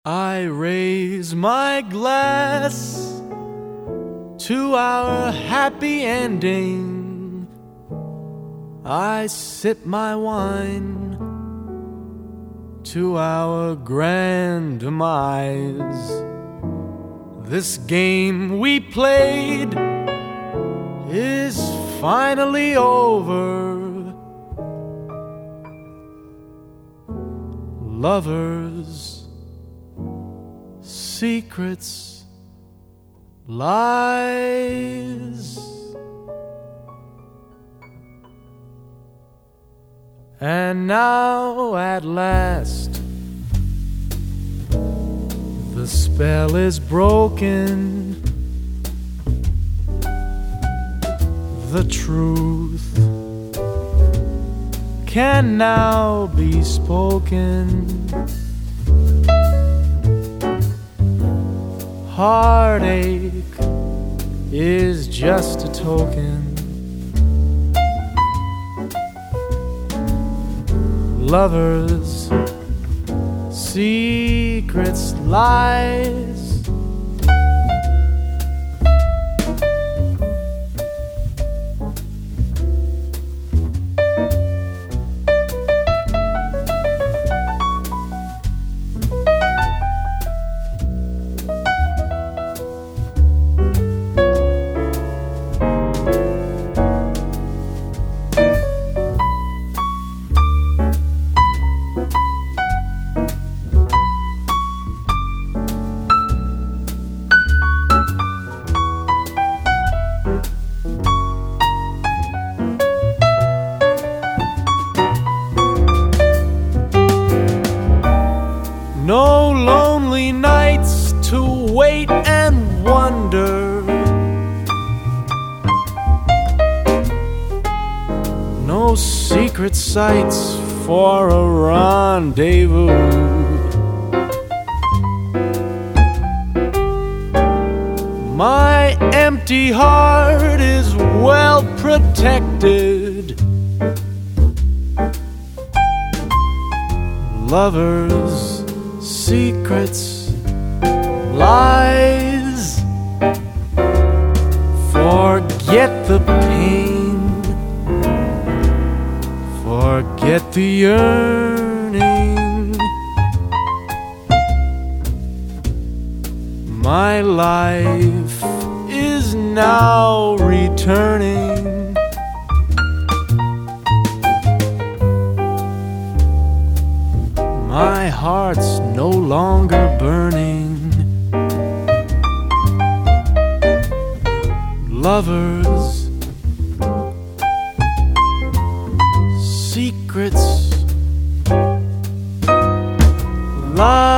I raise my glass to our happy ending. I sip my wine to our grand demise. This game we played is finally over. Lovers, secrets, lies. And now at last the spell is broken. The truth can now be spoken. Heartache is just a token. Lovers, secrets, lies. No lonely nights to wait and wonder. No secret sights for a rendezvous. My empty heart is well protected. Lovers, secrets, lies. Forget the pain, forget the yearning. My life is now returning. My heart's no longer burning. Lovers, secrets, lies.